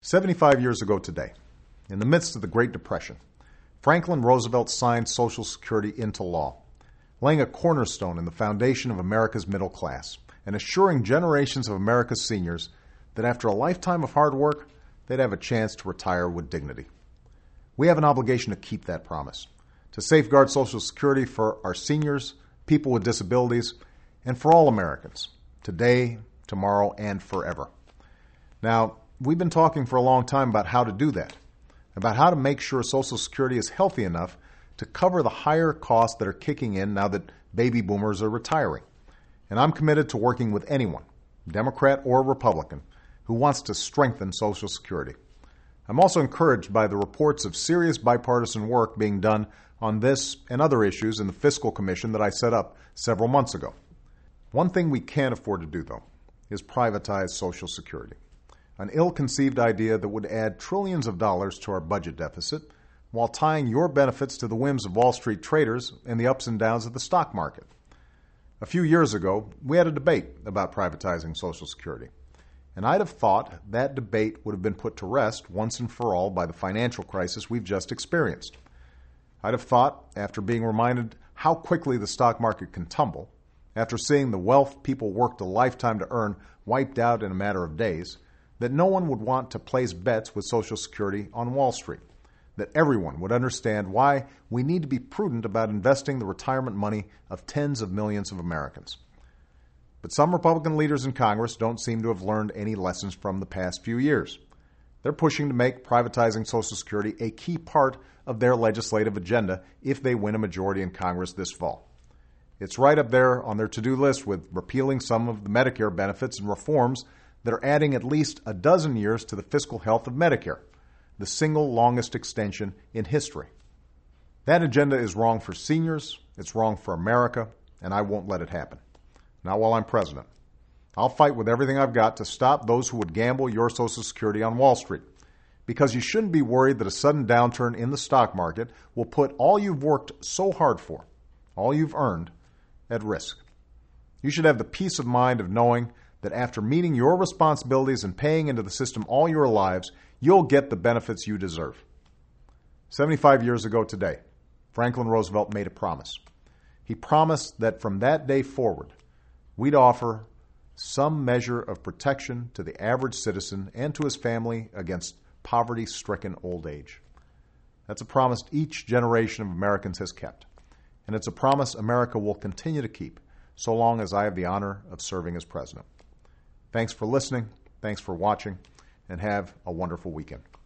75 years ago today, in the midst of the Great Depression, Franklin Roosevelt signed Social Security into law, laying a cornerstone in the foundation of America's middle class and assuring generations of America's seniors that after a lifetime of hard work, they'd have a chance to retire with dignity. We have an obligation to keep that promise, to safeguard Social Security for our seniors, people with disabilities, and for all Americans, today, tomorrow, and forever. Now, we've been talking for a long time about how to do that, about how to make sure Social Security is healthy enough to cover the higher costs that are kicking in now that baby boomers are retiring. And I'm committed to working with anyone, Democrat or Republican, who wants to strengthen Social Security. I'm also encouraged by the reports of serious bipartisan work being done on this and other issues in the Fiscal Commission that I set up several months ago. One thing we can't afford to do, though, is privatize Social Security, an ill-conceived idea that would add trillions of dollars to our budget deficit while tying your benefits to the whims of Wall Street traders and the ups and downs of the stock market. A few years ago, we had a debate about privatizing Social Security, and I'd have thought that debate would have been put to rest once and for all by the financial crisis we've just experienced. I'd have thought, after being reminded how quickly the stock market can tumble, after seeing the wealth people worked a lifetime to earn wiped out in a matter of days, that no one would want to place bets with Social Security on Wall Street, that everyone would understand why we need to be prudent about investing the retirement money of tens of millions of Americans. But some Republican leaders in Congress don't seem to have learned any lessons from the past few years. They're pushing to make privatizing Social Security a key part of their legislative agenda if they win a majority in Congress this fall. It's right up there on their to-do list with repealing some of the Medicare benefits and reforms that are adding at least a dozen years to the fiscal health of Medicare, the single longest extension in history. That agenda is wrong for seniors, it's wrong for America, and I won't let it happen. Not while I'm president. I'll fight with everything I've got to stop those who would gamble your Social Security on Wall Street, because you shouldn't be worried that a sudden downturn in the stock market will put all you've worked so hard for, all you've earned, at risk. You should have the peace of mind of knowing that after meeting your responsibilities and paying into the system all your lives, you'll get the benefits you deserve. 75 years ago today, Franklin Roosevelt made a promise. He promised that from that day forward, we'd offer some measure of protection to the average citizen and to his family against poverty-stricken old age. That's a promise each generation of Americans has kept, and it's a promise America will continue to keep so long as I have the honor of serving as president. Thanks for listening, thanks for watching, and have a wonderful weekend.